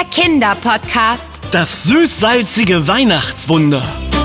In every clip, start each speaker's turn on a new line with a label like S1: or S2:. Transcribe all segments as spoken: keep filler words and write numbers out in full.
S1: der Kinderpodcast.
S2: Das süß-salzige Weihnachtswunder.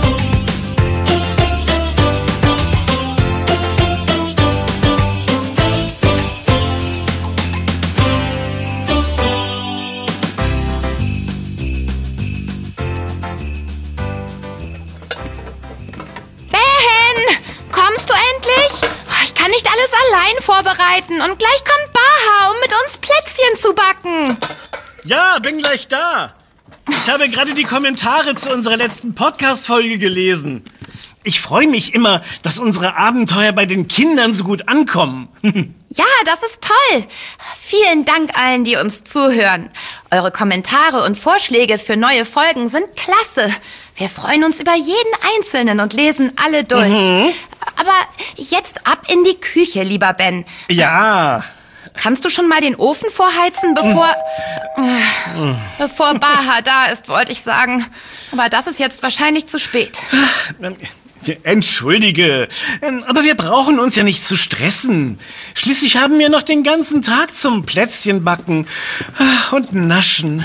S1: Nicht alles allein vorbereiten und gleich kommt Baha, um mit uns Plätzchen zu backen.
S2: Ja, bin gleich da. Ich habe gerade die Kommentare zu unserer letzten Podcast-Folge gelesen. Ich freue mich immer, dass unsere Abenteuer bei den Kindern so gut ankommen.
S1: Ja, das ist toll. Vielen Dank allen, die uns zuhören. Eure Kommentare und Vorschläge für neue Folgen sind klasse. Wir freuen uns über jeden Einzelnen und lesen alle durch. Mhm. Aber jetzt ab in die Küche, lieber Ben.
S2: Ja.
S1: Kannst du schon mal den Ofen vorheizen, bevor... Mhm. Äh, bevor Baha da ist, wollte ich sagen. Aber das ist jetzt wahrscheinlich zu spät.
S2: Entschuldige, aber wir brauchen uns ja nicht zu stressen. Schließlich haben wir noch den ganzen Tag zum Plätzchenbacken und Naschen.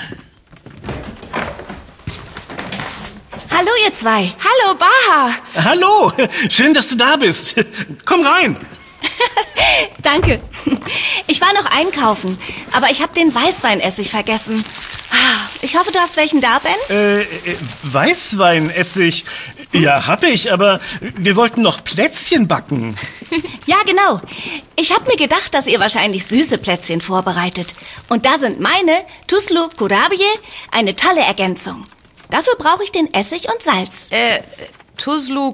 S3: Hallo, ihr zwei.
S1: Hallo, Baha.
S2: Hallo, schön, dass du da bist. Komm rein.
S3: Danke. Ich war noch einkaufen, aber ich habe den Weißweinessig vergessen. Ich hoffe, du hast welchen da, Ben?
S2: Äh, Weißweinessig? Ja, hab ich, aber wir wollten noch Plätzchen backen.
S3: Ja, genau. Ich habe mir gedacht, dass ihr wahrscheinlich süße Plätzchen vorbereitet. Und da sind meine Tuzlu Kurabiye eine tolle Ergänzung. Dafür brauche ich den Essig und Salz.
S1: Äh, Tuzlu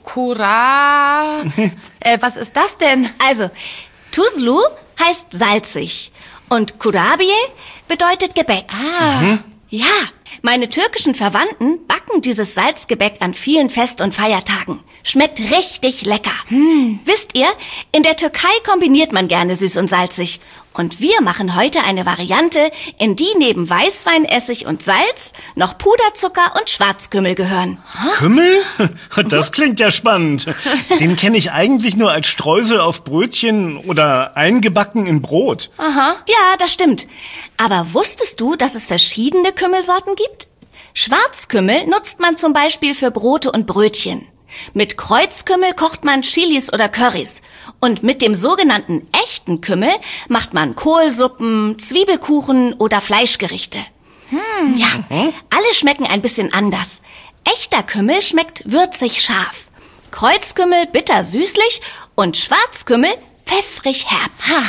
S1: Kura... äh, was ist das denn?
S3: Also, Tuzlu heißt salzig und Kurabiye bedeutet Gebäck.
S1: Ah. Mhm.
S3: Ja, meine türkischen Verwandten backen dieses Salzgebäck an vielen Fest- und Feiertagen. Schmeckt richtig lecker. Hm. Wisst ihr, in der Türkei kombiniert man gerne süß und salzig. Und wir machen heute eine Variante, in die neben Weißweinessig und Salz noch Puderzucker und Schwarzkümmel gehören.
S2: Kümmel? Das klingt ja spannend. Den kenne ich eigentlich nur als Streusel auf Brötchen oder eingebacken in Brot.
S3: Aha. Ja, das stimmt. Aber wusstest du, dass es verschiedene Kümmelsorten gibt? Schwarzkümmel nutzt man zum Beispiel für Brote und Brötchen. Mit Kreuzkümmel kocht man Chilis oder Currys. Und mit dem sogenannten echten Kümmel macht man Kohlsuppen, Zwiebelkuchen oder Fleischgerichte. Hm. Ja, mhm. Alle schmecken ein bisschen anders. Echter Kümmel schmeckt würzig scharf. Kreuzkümmel bitter-süßlich und Schwarzkümmel pfeffrig-herb. Ha.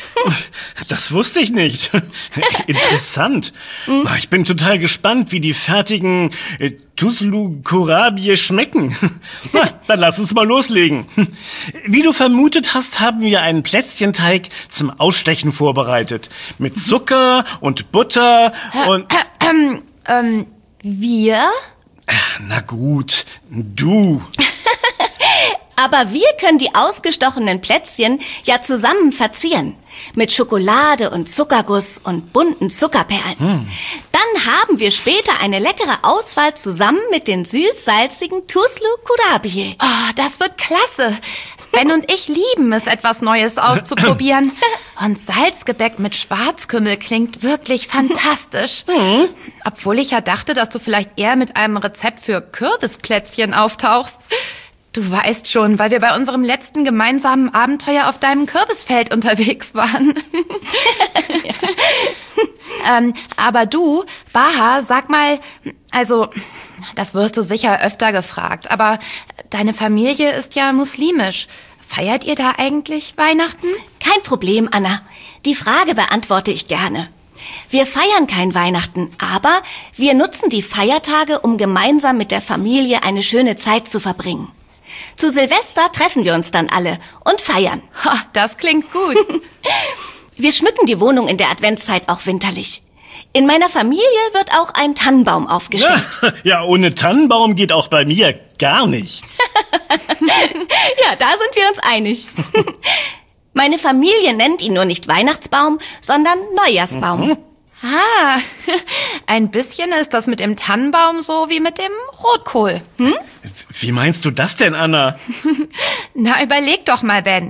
S2: Das wusste ich nicht. Interessant. Mhm. Ich bin total gespannt, wie die fertigen äh, Tuzlu Kurabiye schmecken. Na, dann lass uns mal loslegen. Wie du vermutet hast, haben wir einen Plätzchenteig zum Ausstechen vorbereitet. Mit Zucker und Butter und...
S1: Ähm, ähm, wir?
S2: Na gut, du.
S3: Aber wir können die ausgestochenen Plätzchen ja zusammen verzieren. Mit Schokolade und Zuckerguss und bunten Zuckerperlen. Hm. Dann haben wir später eine leckere Auswahl zusammen mit den süß-salzigen Tuzlu Kurabiye.
S1: Oh, das wird klasse. Ben und ich lieben es, etwas Neues auszuprobieren. Und Salzgebäck mit Schwarzkümmel klingt wirklich fantastisch. Hm. Obwohl ich ja dachte, dass du vielleicht eher mit einem Rezept für Kürbisplätzchen auftauchst. Du weißt schon, weil wir bei unserem letzten gemeinsamen Abenteuer auf deinem Kürbisfeld unterwegs waren. ähm, aber du, Baha, sag mal, also, das wirst du sicher öfter gefragt, aber deine Familie ist ja muslimisch. Feiert ihr da eigentlich Weihnachten?
S3: Kein Problem, Anna. Die Frage beantworte ich gerne. Wir feiern kein Weihnachten, aber wir nutzen die Feiertage, um gemeinsam mit der Familie eine schöne Zeit zu verbringen. Zu Silvester treffen wir uns dann alle und feiern.
S1: Ha, das klingt gut.
S3: Wir schmücken die Wohnung in der Adventszeit auch winterlich. In meiner Familie wird auch ein Tannenbaum aufgestellt.
S2: Ja, ja, ohne Tannenbaum geht auch bei mir gar nichts.
S3: Ja, da sind wir uns einig. Meine Familie nennt ihn nur nicht Weihnachtsbaum, sondern Neujahrsbaum. Mhm.
S1: Ah, ein bisschen ist das mit dem Tannenbaum so wie mit dem Rotkohl. Hm?
S2: Wie meinst du das denn, Anna?
S1: Na, überleg doch mal, Ben.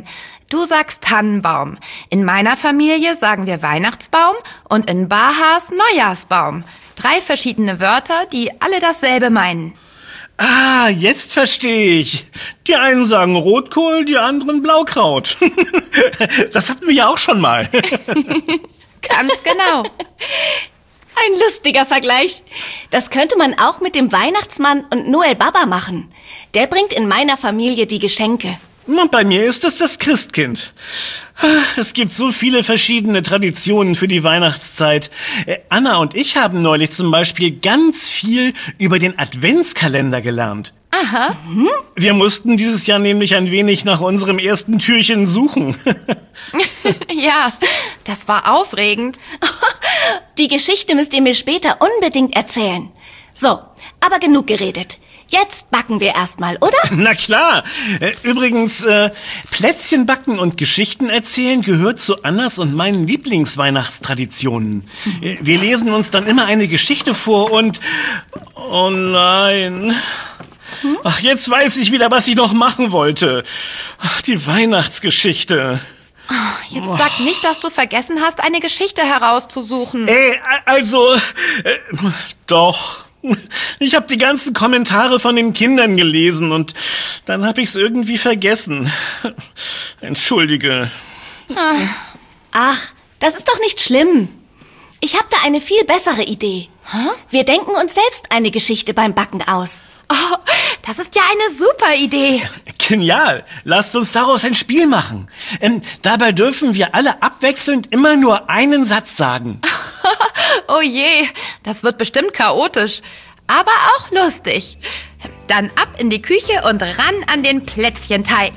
S1: Du sagst Tannenbaum. In meiner Familie sagen wir Weihnachtsbaum und in Bahas Neujahrsbaum. Drei verschiedene Wörter, die alle dasselbe meinen.
S2: Ah, jetzt verstehe ich. Die einen sagen Rotkohl, die anderen Blaukraut. Das hatten wir ja auch schon mal.
S1: Ganz genau.
S3: Ein lustiger Vergleich. Das könnte man auch mit dem Weihnachtsmann und Noel Baba machen. Der bringt in meiner Familie die Geschenke.
S2: Und bei mir ist es das Christkind. Es gibt so viele verschiedene Traditionen für die Weihnachtszeit. Anna und ich haben neulich zum Beispiel ganz viel über den Adventskalender gelernt.
S1: Aha.
S2: Mhm. Wir mussten dieses Jahr nämlich ein wenig nach unserem ersten Türchen suchen.
S1: Ja, das war aufregend.
S3: Die Geschichte müsst ihr mir später unbedingt erzählen. So, aber genug geredet. Jetzt backen wir erstmal, oder?
S2: Na klar. Übrigens, äh, Plätzchen backen und Geschichten erzählen gehört zu Annas und meinen Lieblingsweihnachtstraditionen. Mhm. Wir lesen uns dann immer eine Geschichte vor und... Oh nein... Hm? Ach, jetzt weiß ich wieder, was ich noch machen wollte. Ach, die Weihnachtsgeschichte.
S1: Oh, jetzt oh. Sag nicht, dass du vergessen hast, eine Geschichte herauszusuchen.
S2: Ey, also, äh, doch. Ich habe die ganzen Kommentare von den Kindern gelesen und dann habe ich es irgendwie vergessen. Entschuldige.
S3: Ach, das ist doch nicht schlimm. Ich habe da eine viel bessere Idee. Huh? Wir denken uns selbst eine Geschichte beim Backen aus.
S1: Oh, das ist ja eine super Idee.
S2: Genial. Lasst uns daraus ein Spiel machen. Ähm, dabei dürfen wir alle abwechselnd immer nur einen Satz sagen.
S1: Oh je, das wird bestimmt chaotisch, aber auch lustig. Dann ab in die Küche und ran an den Plätzchenteig.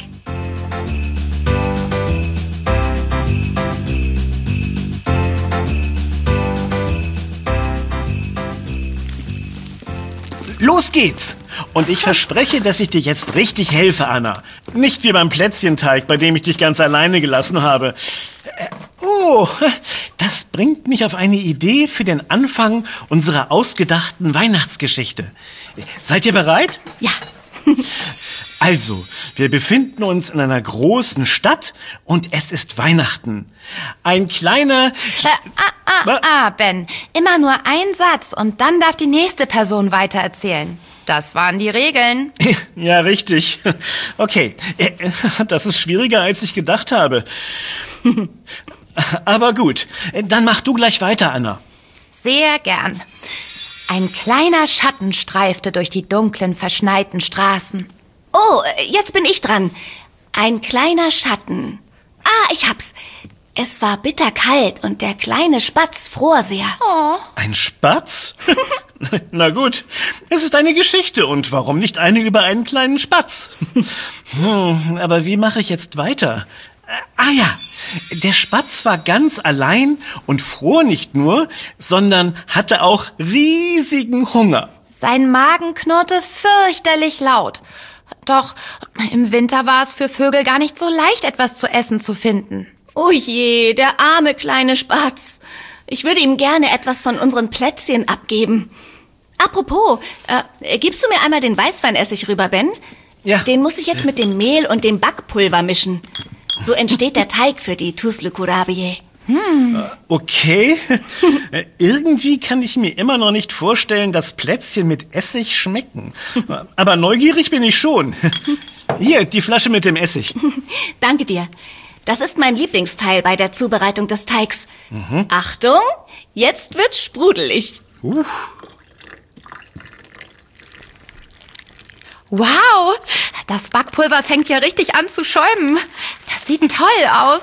S2: Los geht's! Und ich verspreche, dass ich dir jetzt richtig helfe, Anna. Nicht wie beim Plätzchenteig, bei dem ich dich ganz alleine gelassen habe. Äh, oh, das bringt mich auf eine Idee für den Anfang unserer ausgedachten Weihnachtsgeschichte. Seid ihr bereit?
S3: Ja.
S2: Also, wir befinden uns in einer großen Stadt und es ist Weihnachten. Ein kleiner...
S1: Äh, ah, ah, ah, Ben. Immer nur ein Satz und dann darf die nächste Person weitererzählen. Das waren die Regeln.
S2: Ja, richtig. Okay, das ist schwieriger, als ich gedacht habe. Aber gut, dann mach du gleich weiter, Anna.
S1: Sehr gern. Ein kleiner Schatten streifte durch die dunklen, verschneiten Straßen.
S3: Oh, jetzt bin ich dran. Ein kleiner Schatten. Ah, ich hab's. Es war bitterkalt und der kleine Spatz fror sehr.
S1: Oh.
S2: Ein Spatz? Na gut, es ist eine Geschichte und warum nicht eine über einen kleinen Spatz? Hm, aber wie mache ich jetzt weiter? Ah ja, der Spatz war ganz allein und fror nicht nur, sondern hatte auch riesigen Hunger.
S1: Sein Magen knurrte fürchterlich laut. Doch im Winter war es für Vögel gar nicht so leicht, etwas zu essen zu finden.
S3: Oh je, der arme kleine Spatz. Ich würde ihm gerne etwas von unseren Plätzchen abgeben. Apropos, äh, gibst du mir einmal den Weißweinessig rüber, Ben?
S2: Ja.
S3: Den muss ich jetzt mit dem Mehl und dem Backpulver mischen. So entsteht der Teig für die Tuzlu Kurabiye.
S2: Hm. Okay. Irgendwie kann ich mir immer noch nicht vorstellen, dass Plätzchen mit Essig schmecken. Aber neugierig bin ich schon. Hier, die Flasche mit dem Essig.
S3: Danke dir. Das ist mein Lieblingsteil bei der Zubereitung des Teigs. Mhm. Achtung, jetzt wird's sprudelig.
S2: Uh.
S1: Wow, das Backpulver fängt ja richtig an zu schäumen. Das sieht toll aus.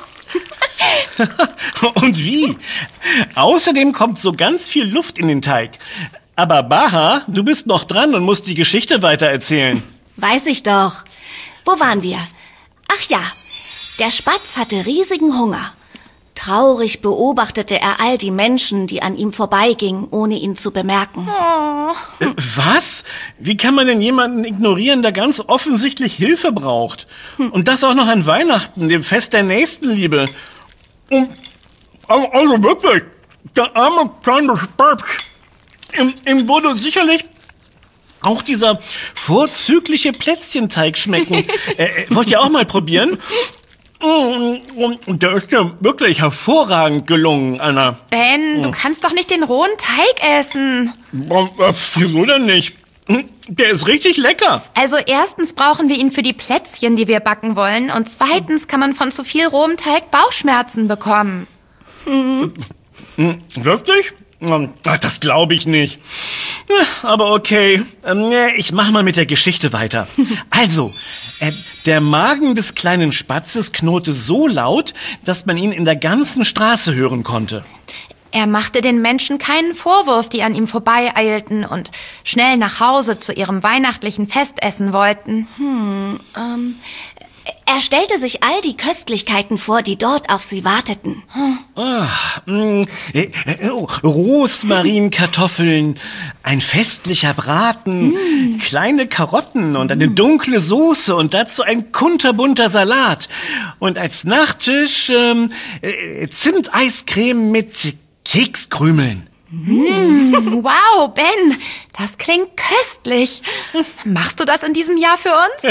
S2: Und wie? Außerdem kommt so ganz viel Luft in den Teig. Aber Baha, du bist noch dran und musst die Geschichte weitererzählen.
S3: Weiß ich doch. Wo waren wir? Ach ja, der Spatz hatte riesigen Hunger. Traurig beobachtete er all die Menschen, die an ihm vorbeigingen, ohne ihn zu bemerken.
S1: Oh.
S2: Äh, was? Wie kann man denn jemanden ignorieren, der ganz offensichtlich Hilfe braucht? Hm. Und das auch noch an Weihnachten, dem Fest der Nächstenliebe. Und, also wirklich, der arme kleine Spatz, ihm, ihm wurde sicherlich auch dieser vorzügliche Plätzchenteig schmecken. äh, wollt ihr auch mal probieren? Der ist ja wirklich hervorragend gelungen, Anna.
S1: Ben, du kannst doch nicht den rohen Teig essen.
S2: Wieso denn nicht? Der ist richtig lecker.
S1: Also erstens brauchen wir ihn für die Plätzchen, die wir backen wollen. Und zweitens kann man von zu viel rohem Teig Bauchschmerzen bekommen.
S2: Hm. Wirklich? Das glaube ich nicht. Aber okay, ich mache mal mit der Geschichte weiter. Also, der Magen des kleinen Spatzes knurrte so laut, dass man ihn in der ganzen Straße hören konnte.
S1: Er machte den Menschen keinen Vorwurf, die an ihm vorbeieilten und schnell nach Hause zu ihrem weihnachtlichen Festessen wollten.
S3: Hm, ähm, er stellte sich all die Köstlichkeiten vor, die dort auf sie warteten.
S2: Hm. Ah, mh, äh, äh, Rosmarinkartoffeln, ein festlicher Braten, mm. kleine Karotten und eine dunkle Soße und dazu ein kunterbunter Salat. Und als Nachtisch ähm, äh, Zimteiscreme mit Kekskrümeln.
S1: Mm, wow, Ben, das klingt köstlich. Machst du das in diesem Jahr für uns?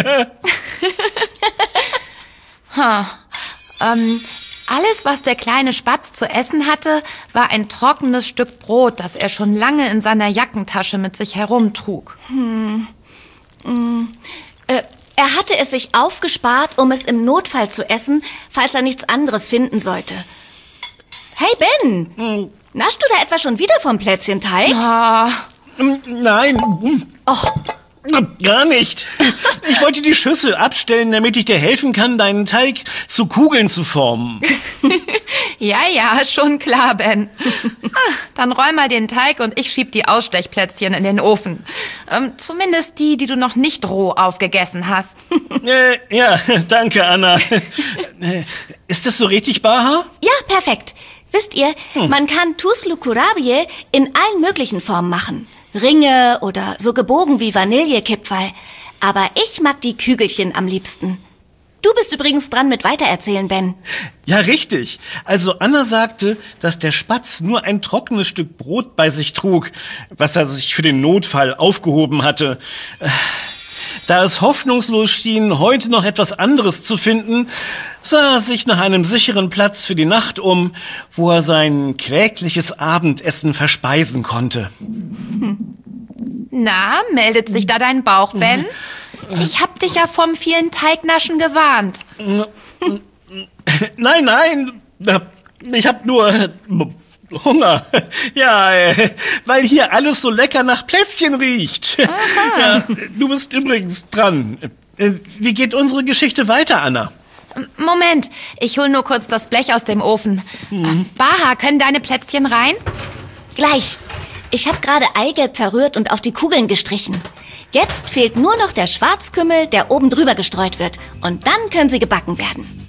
S1: huh. ähm, alles, was der kleine Spatz zu essen hatte, war ein trockenes Stück Brot, das er schon lange in seiner Jackentasche mit sich herumtrug.
S3: Hm. Mm. Äh, er hatte es sich aufgespart, um es im Notfall zu essen, falls er nichts anderes finden sollte. Hey, Ben! Hm. Naschst du da etwa schon wieder vom Plätzchenteig?
S2: Ah. Nein.
S3: Och.
S2: Gar nicht. Ich wollte die Schüssel abstellen, damit ich dir helfen kann, deinen Teig zu Kugeln zu formen.
S1: Ja, ja, schon klar, Ben. Dann roll mal den Teig und ich schieb die Ausstechplätzchen in den Ofen. Ähm, zumindest die, die du noch nicht roh aufgegessen hast.
S2: Äh, ja, danke, Anna. Ist das so richtig, Baha?
S3: Ja, perfekt. Wisst ihr, hm. man kann Tuslu Kurabiye in allen möglichen Formen machen. Ringe oder so gebogen wie Vanillekipferl. Aber ich mag die Kügelchen am liebsten. Du bist übrigens dran mit Weitererzählen, Ben.
S2: Ja, richtig. Also Anna sagte, dass der Spatz nur ein trockenes Stück Brot bei sich trug, was er sich für den Notfall aufgehoben hatte. Da es hoffnungslos schien, heute noch etwas anderes zu finden, sah er sich nach einem sicheren Platz für die Nacht um, wo er sein klägliches Abendessen verspeisen konnte.
S1: Na, meldet sich da dein Bauch, Ben? Ich hab dich ja vom vielen Teignaschen gewarnt.
S2: Nein, nein, ich hab nur Hunger. Ja, weil hier alles so lecker nach Plätzchen riecht. Aha. Ja, du bist übrigens dran. Wie geht unsere Geschichte weiter, Anna?
S1: Moment, ich hol nur kurz das Blech aus dem Ofen. Mhm. Baha, können deine Plätzchen rein?
S3: Gleich. Ich habe gerade Eigelb verrührt und auf die Kugeln gestrichen. Jetzt fehlt nur noch der Schwarzkümmel, der oben drüber gestreut wird. Und dann können sie gebacken werden.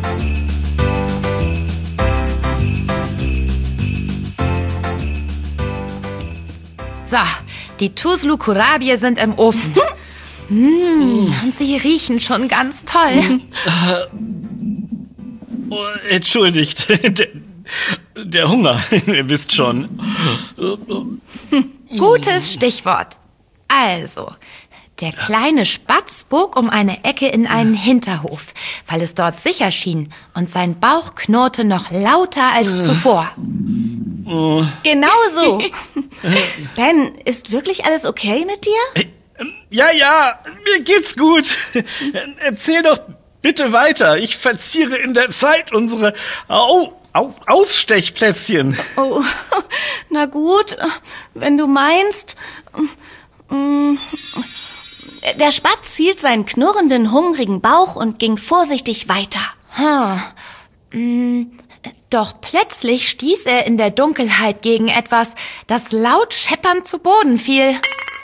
S1: So, die Tuslu Kurabiye sind im Ofen. Mmh, und sie riechen schon ganz toll.
S2: Oh, entschuldigt, der, der Hunger, ihr wisst schon.
S1: Gutes Stichwort. Also, der kleine Spatz bog um eine Ecke in einen Hinterhof, weil es dort sicher schien und sein Bauch knurrte noch lauter als zuvor.
S3: Genau so. Ben, ist wirklich alles okay mit dir?
S2: Ja, ja, mir geht's gut. Erzähl doch bitte weiter. Ich verziere in der Zeit unsere Au Au Ausstechplätzchen.
S3: Oh, na gut, wenn du meinst. Der Spatz hielt seinen knurrenden, hungrigen Bauch und ging vorsichtig weiter.
S1: Hm. Doch plötzlich stieß er in der Dunkelheit gegen etwas, das laut scheppernd zu Boden fiel.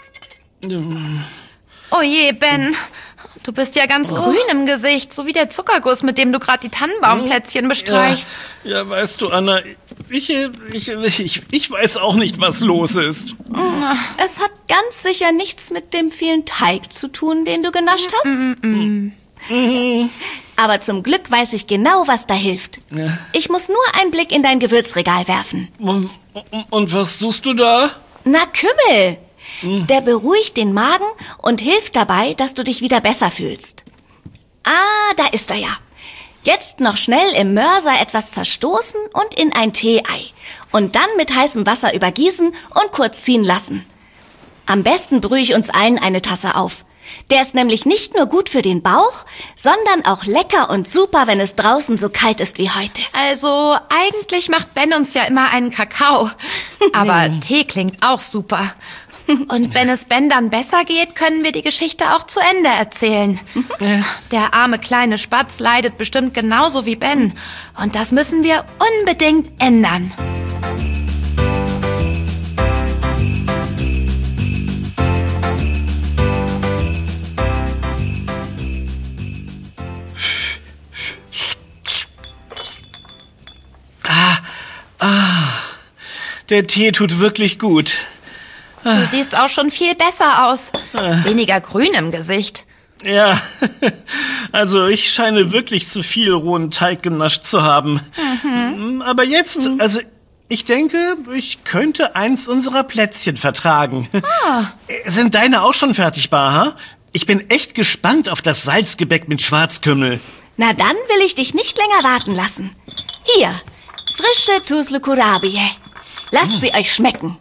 S1: Oh je, Ben, du bist ja ganz oh. grün im Gesicht, so wie der Zuckerguss, mit dem du gerade die Tannenbaumplätzchen bestreichst.
S2: Ja, ja, weißt du, Anna, ich, ich, ich, ich weiß auch nicht, was los ist.
S3: Es hat ganz sicher nichts mit dem vielen Teig zu tun, den du genascht hast.
S1: Mm-mm.
S3: Mhm. Aber zum Glück weiß ich genau, was da hilft. Ja. Ich muss nur einen Blick in dein Gewürzregal werfen.
S2: Und, und was suchst du da?
S3: Na, Kümmel. Mhm. Der beruhigt den Magen und hilft dabei, dass du dich wieder besser fühlst. Ah, da ist er ja. Jetzt noch schnell im Mörser etwas zerstoßen und in ein Tee-Ei. Und dann mit heißem Wasser übergießen und kurz ziehen lassen. Am besten brühe ich uns allen eine Tasse auf. Der ist nämlich nicht nur gut für den Bauch, sondern auch lecker und super, wenn es draußen so kalt ist wie heute.
S1: Also eigentlich macht Ben uns ja immer einen Kakao. Aber Tee klingt auch super. Und wenn es Ben dann besser geht, können wir die Geschichte auch zu Ende erzählen. Der arme kleine Spatz leidet bestimmt genauso wie Ben. Und das müssen wir unbedingt ändern.
S2: Der Tee tut wirklich gut.
S1: Du siehst auch schon viel besser aus. Weniger grün im Gesicht.
S2: Ja, also ich scheine wirklich zu viel rohen Teig genascht zu haben. Mhm. Aber jetzt, mhm. also ich denke, ich könnte eins unserer Plätzchen vertragen. Ah. Sind deine auch schon fertig, Baha? Ich bin echt gespannt auf das Salzgebäck mit Schwarzkümmel.
S3: Na dann will ich dich nicht länger warten lassen. Hier, frische Tuzlu Kurabiye. Lasst sie euch schmecken.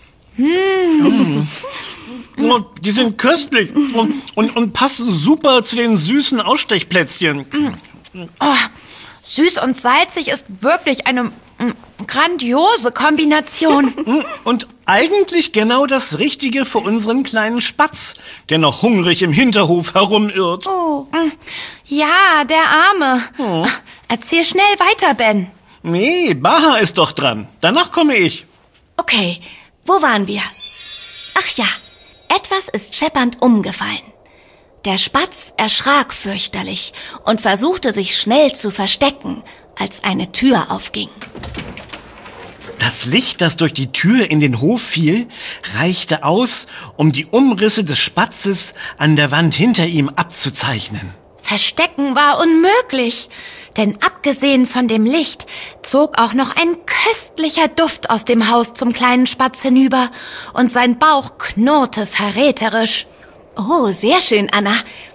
S2: Mm. Oh, die sind köstlich und, und, und passen super zu den süßen Ausstechplätzchen.
S1: Oh, süß und salzig ist wirklich eine mm, grandiose Kombination.
S2: Und eigentlich genau das Richtige für unseren kleinen Spatz, der noch hungrig im Hinterhof herumirrt.
S1: Oh. Ja, der Arme. Oh. Erzähl schnell weiter, Ben.
S2: Nee, Baha ist doch dran. Danach komme ich.
S3: Okay, wo waren wir? Ach ja, etwas ist scheppernd umgefallen. Der Spatz erschrak fürchterlich und versuchte sich schnell zu verstecken, als eine Tür aufging.
S2: Das Licht, das durch die Tür in den Hof fiel, reichte aus, um die Umrisse des Spatzes an der Wand hinter ihm abzuzeichnen.
S1: Verstecken war unmöglich, denn abgesehen von dem Licht zog auch noch ein köstlicher Duft aus dem Haus zum kleinen Spatz hinüber und sein Bauch knurrte verräterisch.
S3: Oh, sehr schön, Anna.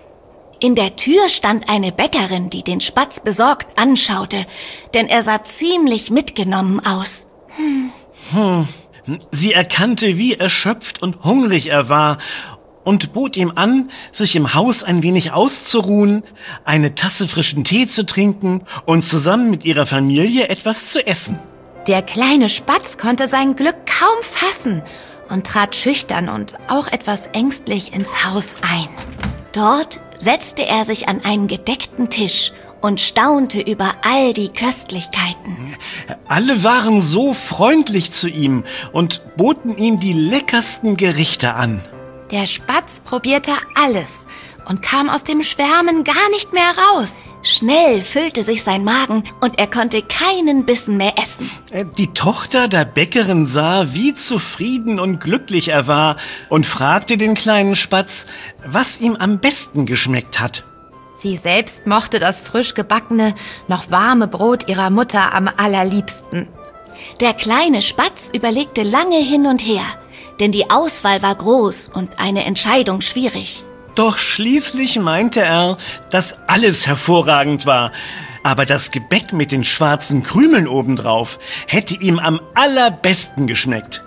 S3: In der Tür stand eine Bäckerin, die den Spatz besorgt anschaute, denn er sah ziemlich mitgenommen aus.
S2: Hm. Hm. Sie erkannte, wie erschöpft und hungrig er war und bot ihm an, sich im Haus ein wenig auszuruhen, eine Tasse frischen Tee zu trinken und zusammen mit ihrer Familie etwas zu essen.
S1: Der kleine Spatz konnte sein Glück kaum fassen und trat schüchtern und auch etwas ängstlich ins Haus ein.
S3: Dort setzte er sich an einen gedeckten Tisch und staunte über all die Köstlichkeiten.
S2: Alle waren so freundlich zu ihm und boten ihm die leckersten Gerichte an.
S1: Der Spatz probierte alles und kam aus dem Schwärmen gar nicht mehr raus.
S3: Schnell füllte sich sein Magen und er konnte keinen Bissen mehr essen.
S2: Die Tochter der Bäckerin sah, wie zufrieden und glücklich er war und fragte den kleinen Spatz, was ihm am besten geschmeckt hat.
S1: Sie selbst mochte das frisch gebackene, noch warme Brot ihrer Mutter am allerliebsten.
S3: Der kleine Spatz überlegte lange hin und her, denn die Auswahl war groß und eine Entscheidung schwierig.
S2: Doch schließlich meinte er, dass alles hervorragend war. Aber das Gebäck mit den schwarzen Krümeln obendrauf hätte ihm am allerbesten geschmeckt.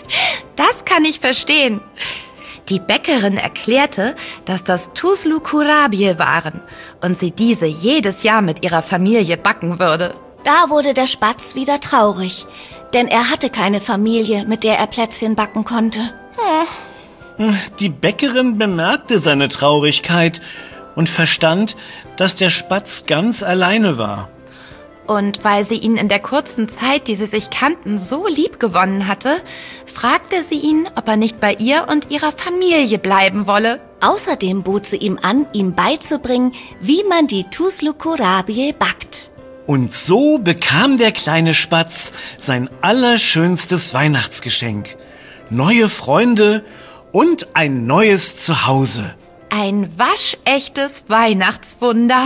S1: Das kann ich verstehen. Die Bäckerin erklärte, dass das Tuzlu Kurabiye waren und sie diese jedes Jahr mit ihrer Familie backen würde.
S3: Da wurde der Spatz wieder traurig, denn er hatte keine Familie, mit der er Plätzchen backen konnte.
S1: Hm.
S2: Die Bäckerin bemerkte seine Traurigkeit und verstand, dass der Spatz ganz alleine war.
S1: Und weil sie ihn in der kurzen Zeit, die sie sich kannten, so lieb gewonnen hatte, fragte sie ihn, ob er nicht bei ihr und ihrer Familie bleiben wolle.
S3: Außerdem bot sie ihm an, ihm beizubringen, wie man die Tuzlu Kurabiye backt.
S2: Und so bekam der kleine Spatz sein allerschönstes Weihnachtsgeschenk. Neue Freunde und ein neues Zuhause.
S1: Ein waschechtes Weihnachtswunder.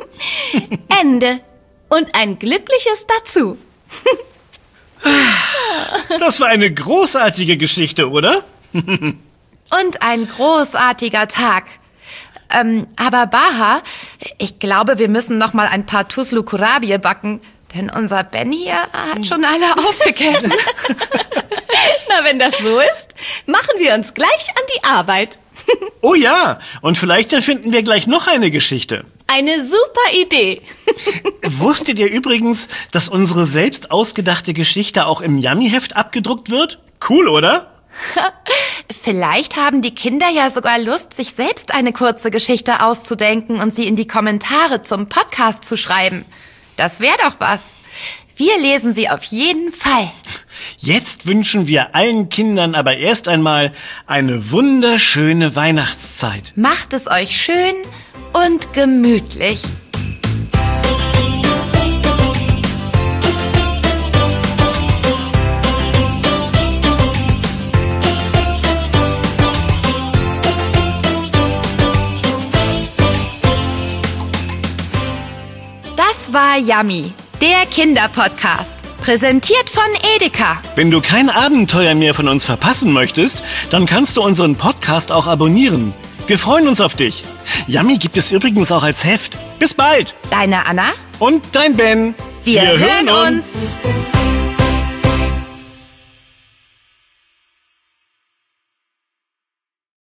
S3: Ende. Und ein glückliches dazu.
S2: Das war eine großartige Geschichte, oder?
S1: Und ein großartiger Tag. Ähm, aber Baha, ich glaube, wir müssen noch mal ein paar Tuslu Kurabie backen. Denn unser Ben hier hat schon alle aufgegessen.
S3: Na, wenn das so ist, machen wir uns gleich an die Arbeit.
S2: Oh ja, und vielleicht erfinden wir gleich noch eine Geschichte.
S3: Eine super Idee.
S2: Wusstet ihr übrigens, dass unsere selbst ausgedachte Geschichte auch im Yummy-Heft abgedruckt wird? Cool, oder?
S1: Vielleicht haben die Kinder ja sogar Lust, sich selbst eine kurze Geschichte auszudenken und sie in die Kommentare zum Podcast zu schreiben. Das wäre doch was. Wir lesen sie auf jeden Fall.
S2: Jetzt wünschen wir allen Kindern aber erst einmal eine wunderschöne Weihnachtszeit.
S1: Macht es euch schön und gemütlich. Das war Yummy, der Kinderpodcast. Präsentiert von Edeka.
S2: Wenn du kein Abenteuer mehr von uns verpassen möchtest, dann kannst du unseren Podcast auch abonnieren. Wir freuen uns auf dich. Yummy gibt es übrigens auch als Heft. Bis bald.
S1: Deine Anna
S2: und dein Ben.
S1: Wir, Wir hören uns. uns.